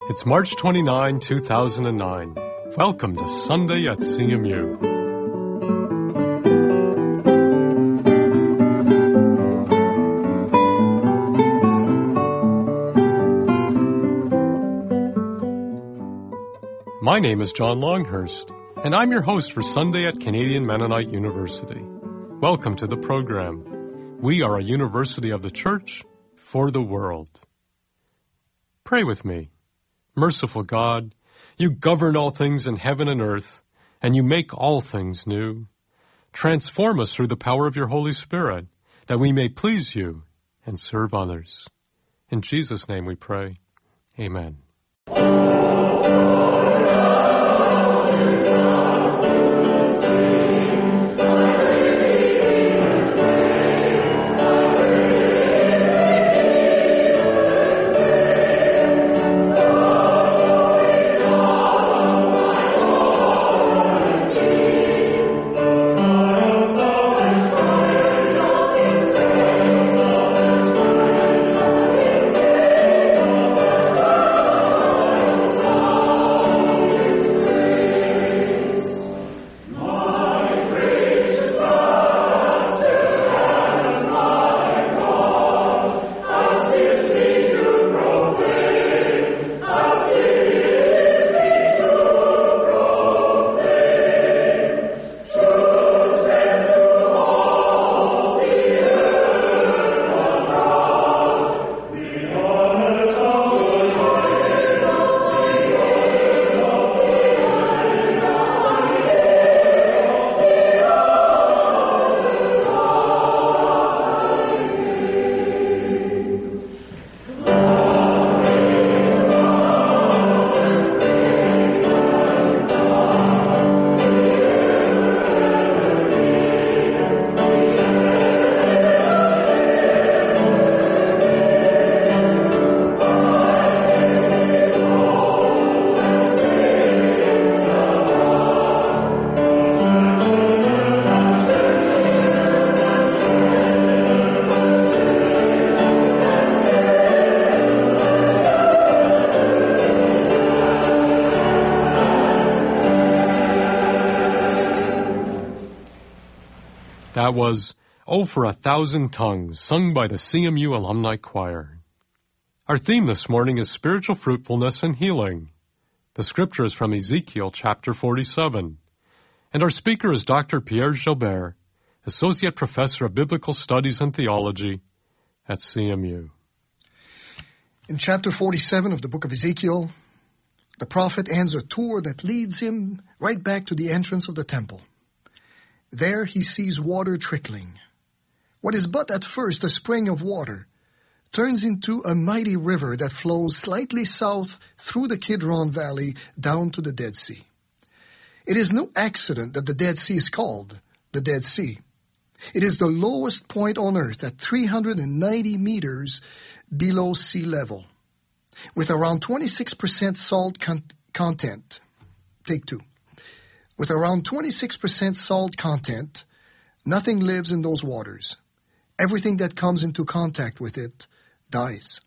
It's March 29, 2009. Welcome to Sunday at CMU. My name is John Longhurst, and I'm your host for Sunday at Canadian Mennonite University. Welcome to the program. We are a university of the Church for the world. Pray with me. Merciful God, you govern all things in heaven and earth, and you make all things new. Transform us through the power of your Holy Spirit, that we may please you and serve others. In Jesus' name we pray. Amen. That was "Oh for a Thousand Tongues," sung by the CMU Alumni Choir. Our theme this morning is spiritual fruitfulness and healing. The scripture is from Ezekiel chapter 47. And our speaker is Dr. Pierre Gilbert, Associate Professor of Biblical Studies and Theology at CMU. In chapter 47 of the book of Ezekiel, the prophet ends a tour that leads him right back to the entrance of the temple. There he sees water trickling. What is but at first a spring of water turns into a mighty river that flows slightly south through the Kidron Valley down to the Dead Sea. It is no accident that the Dead Sea is called the Dead Sea. It is the lowest point on earth at 390 meters below sea level, with around 26% salt content. Take two. With around 26% salt content, nothing lives in those waters. Everything that comes into contact with it dies.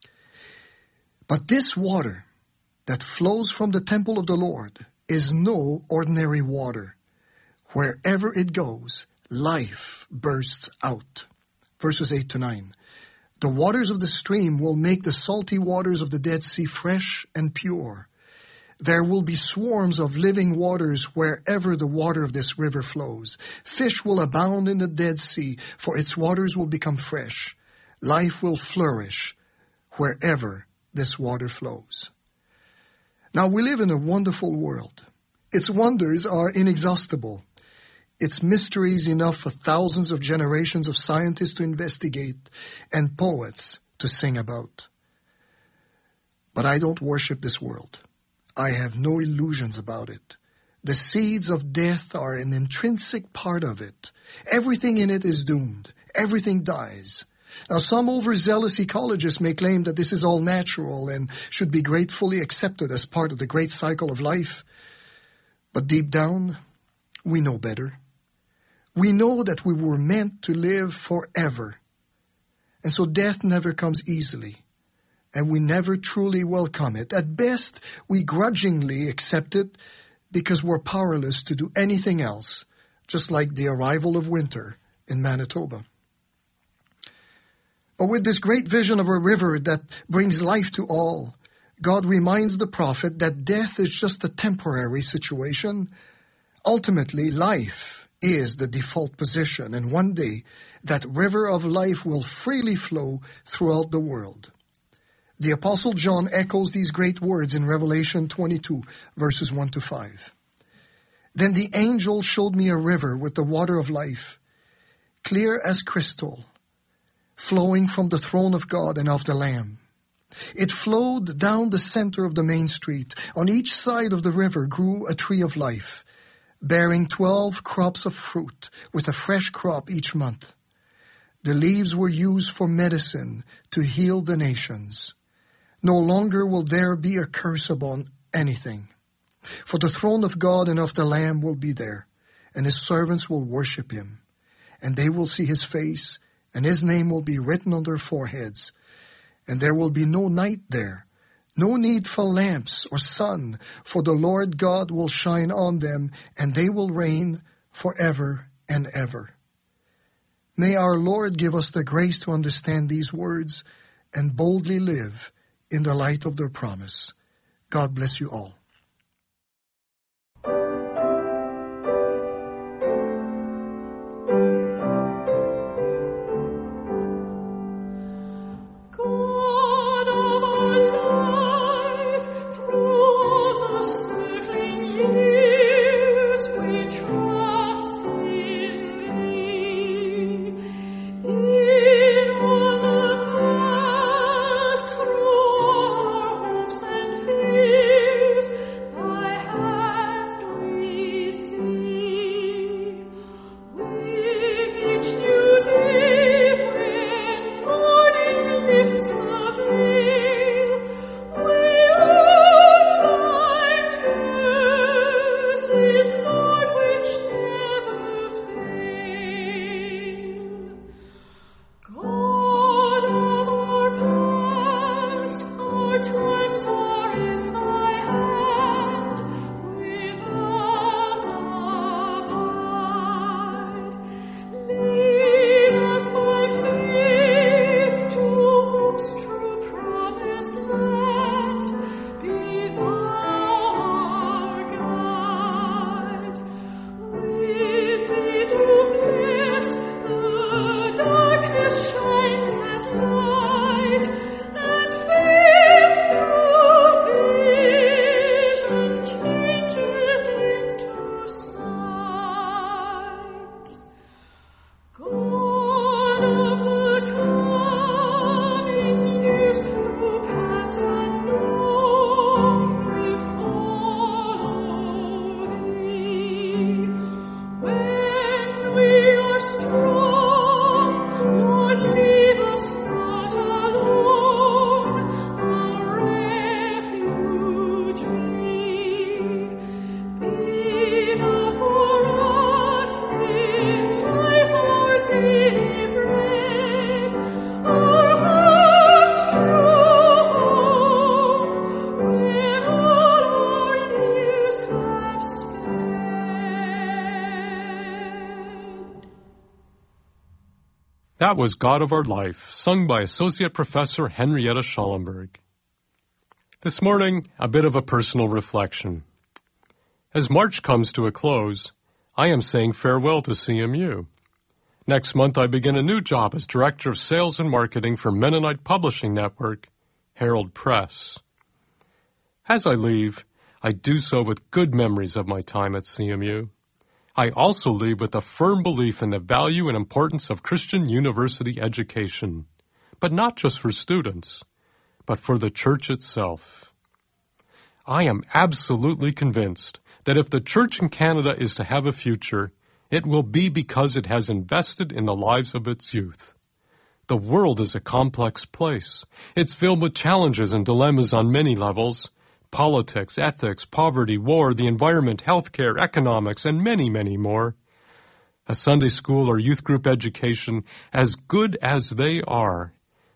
But this water that flows from the temple of the Lord is no ordinary water. Wherever it goes, life bursts out. Verses 8 to 9. The waters of the stream will make the salty waters of the Dead Sea fresh and pure. There will be swarms of living waters wherever the water of this river flows. Fish will abound in the Dead Sea, for its waters will become fresh. Life will flourish wherever this water flows. Now, we live in a wonderful world. Its wonders are inexhaustible. Its mysteries enough for thousands of generations of scientists to investigate and poets to sing about. But I don't worship this world. I have no illusions about it. The seeds of death are an intrinsic part of it. Everything in it is doomed. Everything dies. Now, some overzealous ecologists may claim that this is all natural and should be gratefully accepted as part of the great cycle of life. But deep down, we know better. We know that we were meant to live forever. And so death never comes easily. and we never truly welcome it. At best, we grudgingly accept it because we're powerless to do anything else, just like the arrival of winter in Manitoba. But with this great vision of a river that brings life to all, God reminds the prophet that death is just a temporary situation. Ultimately, life is the default position, and one day that river of life will freely flow throughout the world. The Apostle John echoes these great words in Revelation 22, verses 1 to 5. Then the angel showed me a river with the water of life, clear as crystal, flowing from the throne of God and of the Lamb. It flowed down the center of the main street. On each side of the river grew a tree of life, bearing 12 crops of fruit, with a fresh crop each month. The leaves were used for medicine to heal the nations. No longer will there be a curse upon anything. For the throne of God and of the Lamb will be there, and his servants will worship him. And they will see his face, and his name will be written on their foreheads. And there will be no night there, no need for lamps or sun, for the Lord God will shine on them, and they will reign forever and ever. May our Lord give us the grace to understand these words and boldly live in the light of their promise. God bless you all. That was God of Our Life, sung by Associate Professor Henrietta Schallenberg. This morning, a bit of a personal reflection. As March comes to a close, I am saying farewell to CMU. Next month, I begin a new job as Director of Sales and Marketing for Mennonite Publishing Network, Herald Press. As I leave, I do so with good memories of my time at CMU. I also leave with a firm belief in the value and importance of Christian university education, but not just for students, but for the church itself. I am absolutely convinced that if the church in Canada is to have a future, it will be because it has invested in the lives of its youth. The world is a complex place. It's filled with challenges and dilemmas on many levels: politics, ethics, poverty, war, the environment, healthcare, economics, and many, many more. A Sunday school or youth group education, as good as they are,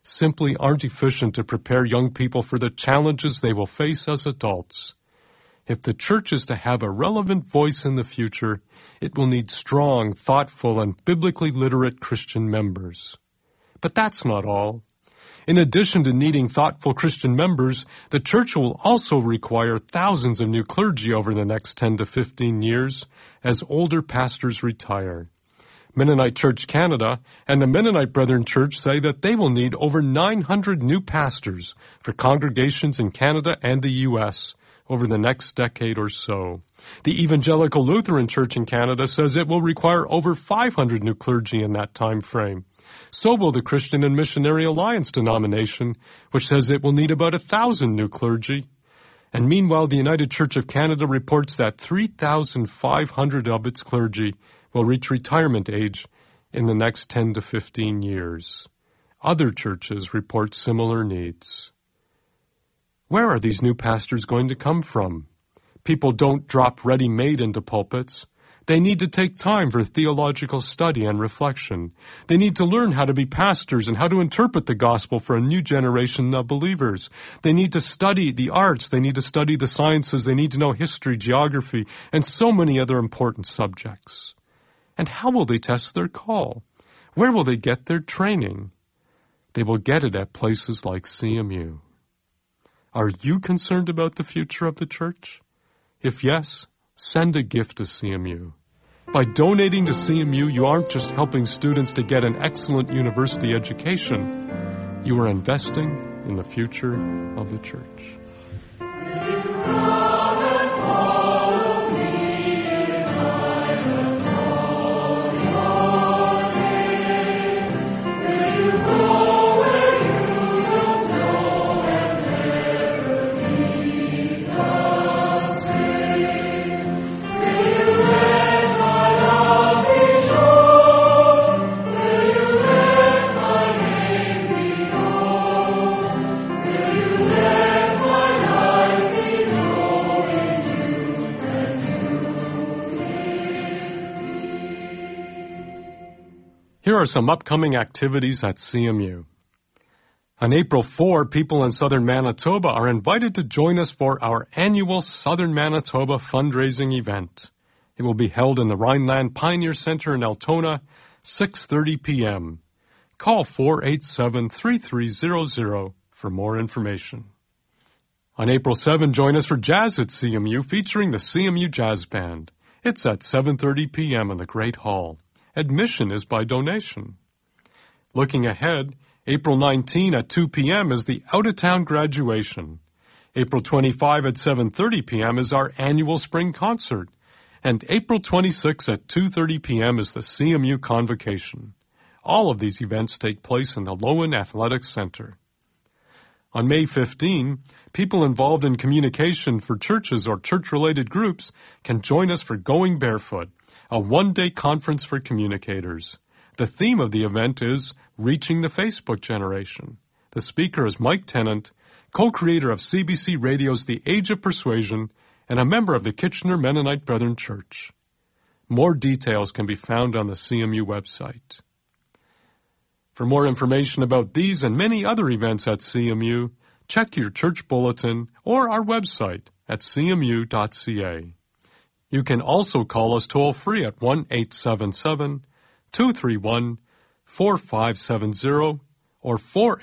simply aren't efficient to prepare young people for the challenges they will face as adults. If the church is to have a relevant voice in the future, it will need strong, thoughtful, and biblically literate Christian members. But that's not all. In addition to needing thoughtful Christian members, the church will also require thousands of new clergy over the next 10 to 15 years as older pastors retire. Mennonite Church Canada and the Mennonite Brethren Church say that they will need over 900 new pastors for congregations in Canada and the U.S. over the next decade or so. The Evangelical Lutheran Church in Canada says it will require over 500 new clergy in that time frame. So will the Christian and Missionary Alliance denomination, which says it will need about 1,000 new clergy. And meanwhile, the United Church of Canada reports that 3,500 of its clergy will reach retirement age in the next 10 to 15 years. Other churches report similar needs. Where are these new pastors going to come from? People don't drop ready-made into pulpits. They need to take time for theological study and reflection. They need to learn how to be pastors and how to interpret the gospel for a new generation of believers. They need to study the arts. They need to study the sciences. They need to know history, geography, and so many other important subjects. And how will they test their call? Where will they get their training? They will get it at places like CMU. Are you concerned about the future of the church? If yes, send a gift to CMU. By donating to CMU, you aren't just helping students to get an excellent university education. You are investing in the future of the church. Here are some upcoming activities at CMU. On April 4, people in southern Manitoba are invited to join us for our annual Southern Manitoba fundraising event. It will be held in the Rhineland Pioneer Center in Altona, 6:30 p.m. Call 487-3300 for more information. On April 7, join us for Jazz at CMU featuring the CMU Jazz Band. It's at 7:30 p.m. in the Great Hall. Admission is by donation. Looking ahead, April 19 at 2 p.m. is the out-of-town graduation. April 25 at 7:30 p.m. is our annual spring concert. And April 26 at 2:30 p.m. is the CMU Convocation. All of these events take place in the Lowen Athletic Center. On May 15, people involved in communication for churches or church-related groups can join us for Going Barefoot, a one-day conference for communicators. The theme of the event is Reaching the Facebook Generation. The speaker is Mike Tennant, co-creator of CBC Radio's The Age of Persuasion and a member of the Kitchener Mennonite Brethren Church. More details can be found on the CMU website. For more information about these and many other events at CMU, check your church bulletin or our website at cmu.ca. You can also call us toll-free at 1-877-231-4570 or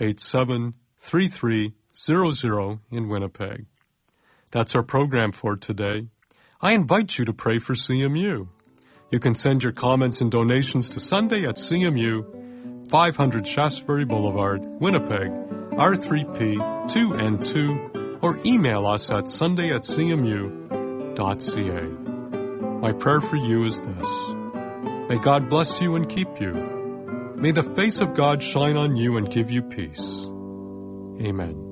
487-3300 in Winnipeg. That's our program for today. I invite you to pray for CMU. You can send your comments and donations to Sunday at CMU, 500 Shaftesbury Boulevard, Winnipeg, R3P 2N2, or email us at sunday@cmu.ca. My prayer for you is this. May God bless you and keep you. May the face of God shine on you and give you peace. Amen.